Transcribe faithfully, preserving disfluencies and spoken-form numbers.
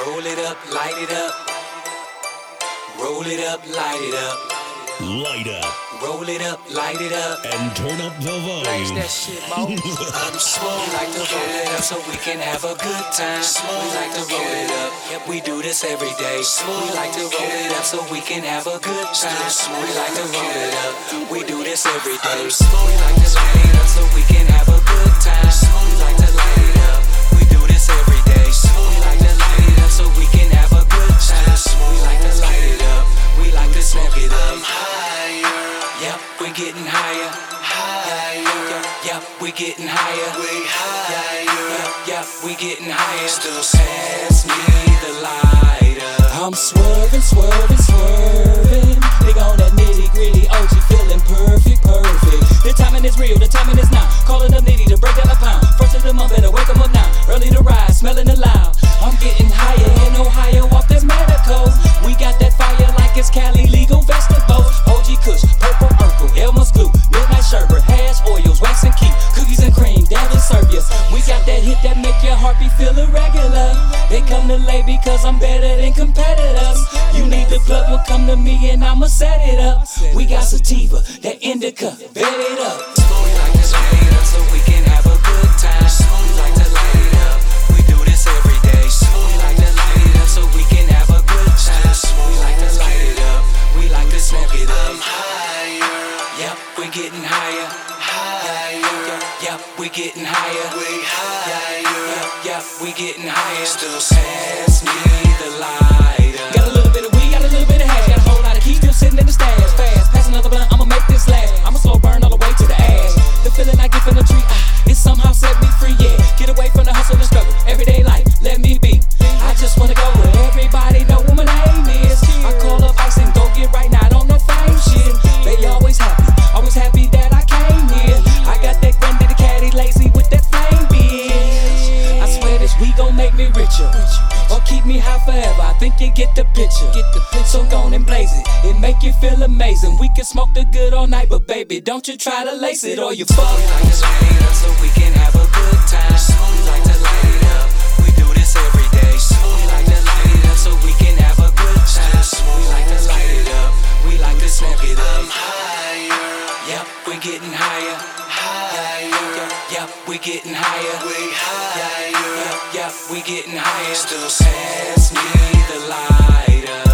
Roll it up, light it up. Roll it up, light it up. Light up. Roll it up, light it up. And turn up the volume. Raise that shit, Mo. I'm smooth. We like to roll it up so we can have a good time. Smooth. We like to roll it up. Yep, we do this every day. Smooth. We like to roll it up so we can have a good time. Smooth. We like to roll it up. We do this every day. Smooth. We like to roll it up so we can have a good time. Smooth. We like to light it up. We do this every day. Smooth. We like to light it up so we can have a good time. Smooth. We like to light it up. We like to smoke it up. Yep, we getting higher, higher. Yep, we getting higher, we higher. Yep, yep, we getting higher. Still pass me the lighter. I'm swerving, swerving, swerving. Nigga on that nitty gritty, O G feeling perfect, perfect. The timing is real, the timing is now. Calling up nitty to break down a pound. First of the month, better wake 'em up now. Early to rise, smelling the loud. I'm getting higher in Ohio off this medical. We got that fire like it's Cali legal vegetables. O G Kush, purple Urkel, Elmer's glue, midnight sherbet, hash oils, wax and key, cookies and cream, that will serve ya. We got that hit that make your heartbeat feel irregular. They come to lay because I'm better than competitors. You need the plug, will come to me and I'ma set it up. We got sativa, that indica, bet it up. We like to light it up so we can have a good time. We like to light it up, we do this every day. We like to light it up so we can have a good time. We like to light it up, we like to smoke it up. Yep, we getting higher, higher. Yep, we getting higher, we higher. Yep, yep, we getting higher. Still pass me the lighter. Got a little bit of weed, got a little bit of hash, got a whole lot of keys still sitting in the stash. Fast, pass another blunt, I'ma make this last. I'ma slow burn all the way to the ash. The feeling I get from the tree, ah, it somehow set me free. Yeah, get away from the hustle and struggle. Everyday life, let me be. I just wanna go where everybody know what my name is. I call up Ice and go get right now on that fame shit. They always happy, always happy that I came here. I got that granddaddy caddy lazy with that flame bitch. I swear this we gon' make me richer, or keep me high forever. I think you get the picture. Get the picture. So go on and blaze it. It make you feel amazing. We can smoke the good all night, but baby, don't you try to lace it or you fuck. We like to light it up so we can have a good time. We like to light it up. We do this every day. We like to light it up so we can have a good time. We like to light it up. We like to smoke it up. Yep, we getting higher, higher. Yep, we getting higher, we higher. Yep, yep, we getting higher. Still pass me the lighter.